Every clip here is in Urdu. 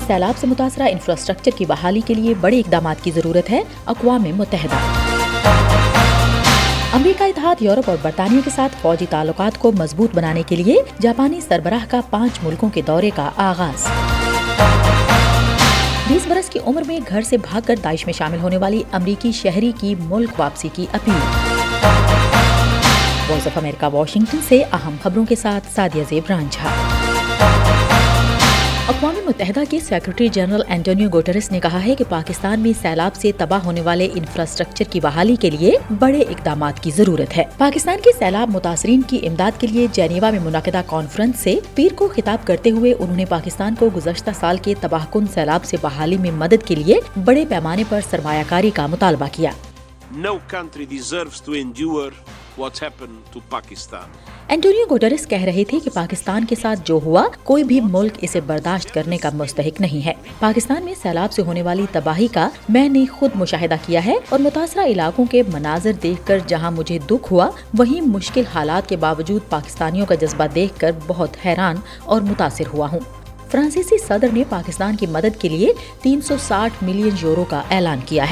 سیلاب سے متاثرہ انفراسٹرکچر کی بحالی کے لیے بڑے اقدامات کی ضرورت ہے، اقوام متحدہ۔ امریکہ اتحاد، یورپ اور برطانیہ کے ساتھ فوجی تعلقات کو مضبوط بنانے کے لیے جاپانی سربراہ کا 5 ملکوں کے دورے کا آغاز۔ 20 برس کی عمر میں گھر سے بھاگ کر داعش میں شامل ہونے والی امریکی شہری کی ملک واپسی کی appeal. Voice of America Washington سے اہم خبروں کے ساتھ سعدیہ زیب رانجھا۔ اقوام متحدہ کے سیکرٹری جنرل اینٹونیو گوٹریس نے کہا ہے کہ پاکستان میں سیلاب سے تباہ ہونے والے انفراسٹرکچر کی بحالی کے لیے بڑے اقدامات کی ضرورت ہے۔ پاکستان کے سیلاب متاثرین کی امداد کے لیے جنیوا میں منعقدہ کانفرنس سے پیر کو خطاب کرتے ہوئے انہوں نے پاکستان کو گزشتہ سال کے تباہ کن سیلاب سے بحالی میں مدد کے لیے بڑے پیمانے پر سرمایہ کاری کا مطالبہ کیا۔ No country deserves to endure what happened to Pakistan. Antonio Guterres کہہ رہے تھے کہ پاکستان کے ساتھ جو ہوا کوئی بھی ملک اسے برداشت کرنے کا مستحق نہیں ہے۔ پاکستان میں سیلاب سے ہونے والی تباہی کا میں نے خود مشاہدہ کیا ہے اور متاثرہ علاقوں کے مناظر دیکھ کر جہاں مجھے دکھ ہوا وہیں مشکل حالات کے باوجود پاکستانیوں کا جذبہ دیکھ کر بہت حیران اور متاثر ہوا ہوں۔ فرانسیسی صدر نے پاکستان کی مدد کے لیے 360 ملین یورو کا اعلان کیا ہے۔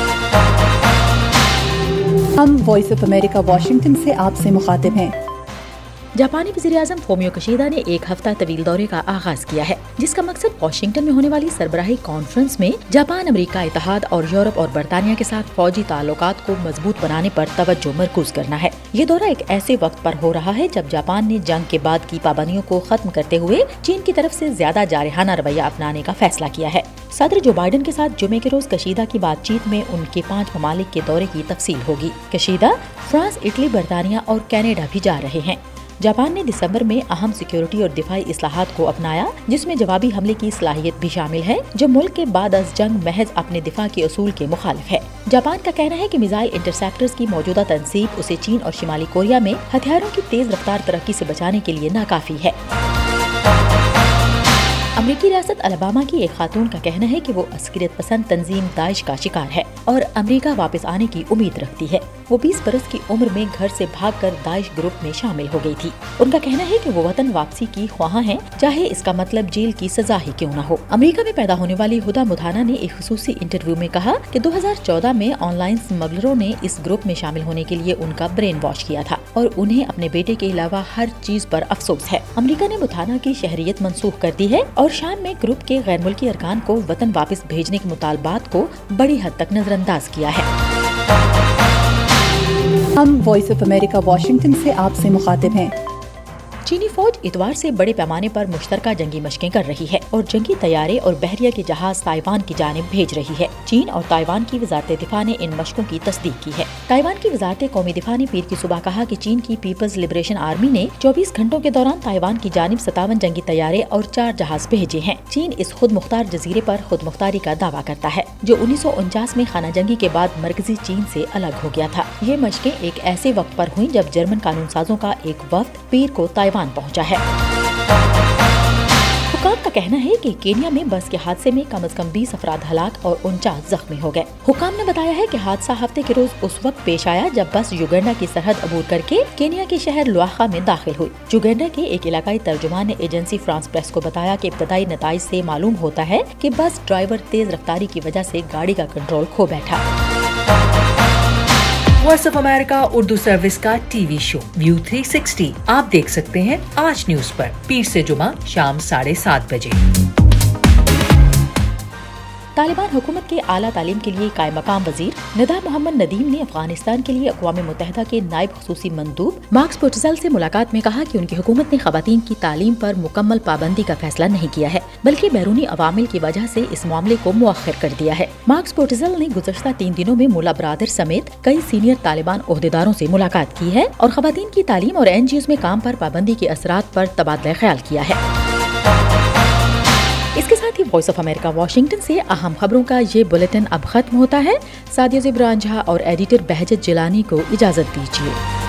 ہم وائس آف امریکہ واشنگٹن سے آپ سے مخاطب ہیں۔ جاپانی وزیراعظم فومیو کشیدا نے ایک ہفتہ طویل دورے کا آغاز کیا ہے، جس کا مقصد واشنگٹن میں ہونے والی سربراہی کانفرنس میں جاپان، امریکہ اتحاد اور یورپ اور برطانیہ کے ساتھ فوجی تعلقات کو مضبوط بنانے پر توجہ مرکوز کرنا ہے۔ یہ دورہ ایک ایسے وقت پر ہو رہا ہے جب جاپان نے جنگ کے بعد کی پابندیوں کو ختم کرتے ہوئے چین کی طرف سے زیادہ جارحانہ رویہ اپنانے کا فیصلہ کیا ہے۔ صدر جو بائیڈن کے ساتھ جمعے کے روز کشیدا کی بات چیت میں ان کے 5 ممالک کے دورے کی تفصیل ہوگی۔ کشیدا فرانس، اٹلی، برطانیہ اور کینیڈا بھی جا رہے ہیں۔ جاپان نے دسمبر میں اہم سیکیورٹی اور دفاعی اصلاحات کو اپنایا، جس میں جوابی حملے کی صلاحیت بھی شامل ہے، جو ملک کے بعد از جنگ محض اپنے دفاع کے اصول کے مخالف ہے۔ جاپان کا کہنا ہے کہ میزائل انٹرسیپٹرز کی موجودہ تنصیب اسے چین اور شمالی کوریا میں ہتھیاروں کی تیز رفتار ترقی سے بچانے کے لیے ناکافی ہے۔ امریکی ریاست الاباما کی ایک خاتون کا کہنا ہے کہ وہ عسکریت پسند تنظیم داعش کا شکار ہے اور امریکہ واپس آنے کی امید رکھتی ہے۔ وہ 20 برس کی عمر میں گھر سے بھاگ کر داعش گروپ میں شامل ہو گئی تھی۔ ان کا کہنا ہے کہ وہ وطن واپسی کی خواہاں ہیں، چاہے اس کا مطلب جیل کی سزا ہی کیوں نہ ہو۔ امریکہ میں پیدا ہونے والی ہدا مدھانا نے ایک خصوصی انٹرویو میں کہا کہ 2014 میں آن لائن اسمگلروں نے اس گروپ میں شامل ہونے کے لیے ان کا برین واش کیا تھا اور انہیں اپنے بیٹے کے علاوہ ہر چیز پر افسوس ہے۔ امریکہ نے مدھانا کی شہریت منسوخ کر دی ہے اور شام میں گروپ کے غیر ملکی ارکان کو وطن واپس بھیجنے کے مطالبات کو بڑی حد تک نظر انداز کیا ہے۔ ہم وائس آف امریکہ واشنگٹن سے آپ سے مخاطب ہیں۔ چینی فوج اتوار سے بڑے پیمانے پر مشترکہ جنگی مشقیں کر رہی ہے اور جنگی طیارے اور بحریہ کے جہاز تائیوان کی جانب بھیج رہی ہے۔ چین اور تائیوان کی وزارت دفاع نے ان مشقوں کی تصدیق کی ہے۔ تائیوان کی وزارت قومی دفاع نے پیر کی صبح کہا کہ چین کی پیپلز لبریشن آرمی نے 24 گھنٹوں کے دوران تائیوان کی جانب 57 جنگی طیارے اور 4 جہاز بھیجے ہیں۔ چین اس خود مختار جزیرے پر خود مختاری کا دعویٰ کرتا ہے، جو 1949 میں خانہ جنگی کے بعد مرکزی چین سے الگ ہو گیا تھا۔ یہ مشقیں ایک ایسے وقت پر ہوئیں جب جرمن قانون سازوں کا ایک وفد پیر کو تائیوان پہنچا ہے۔ حکام کا کہنا ہے کہ کینیا میں بس کے حادثے میں کم از کم 20 افراد ہلاک اور 49 زخمی ہو گئے۔ حکام نے بتایا ہے کہ حادثہ ہفتے کے روز اس وقت پیش آیا جب بس یوگنڈا کی سرحد عبور کر کے کینیا کے شہر لواخا میں داخل ہوئی۔ یوگنڈا کے ایک علاقائی ترجمان نے ایجنسی فرانس پریس کو بتایا کہ ابتدائی نتائج سے معلوم ہوتا ہے کہ بس ڈرائیور تیز رفتاری کی وجہ سے گاڑی کا کنٹرول کھو بیٹھا۔ Voice of America Urdu service کا ٹی وی شو ویو 360 آپ دیکھ سکتے ہیں آج نیوز پر پیر سے جمعہ شام 7:30 بجے۔ طالبان حکومت کے اعلیٰ تعلیم کے لیے قائم مقام وزیر ندا محمد ندیم نے افغانستان کے لیے اقوام متحدہ کے نائب خصوصی مندوب مارکس پوٹزل سے ملاقات میں کہا کہ ان کی حکومت نے خواتین کی تعلیم پر مکمل پابندی کا فیصلہ نہیں کیا ہے، بلکہ بیرونی عوامل کی وجہ سے اس معاملے کو مؤخر کر دیا ہے۔ مارکس پوٹزل نے گزشتہ 3 دنوں میں ملا برادر سمیت کئی سینئر طالبان عہدیداروں سے ملاقات کی ہے اور خواتین کی تعلیم اور NGOs میں کام پر پابندی کے اثرات پر تبادلہ خیال کیا ہے۔ اس کے ساتھ ہی وائس آف امریکہ واشنگٹن سے اہم خبروں کا یہ بلیٹن اب ختم ہوتا ہے۔ سعدیہ زیب رانجھا اور ایڈیٹر بہجت جیلانی کو اجازت دیجیے۔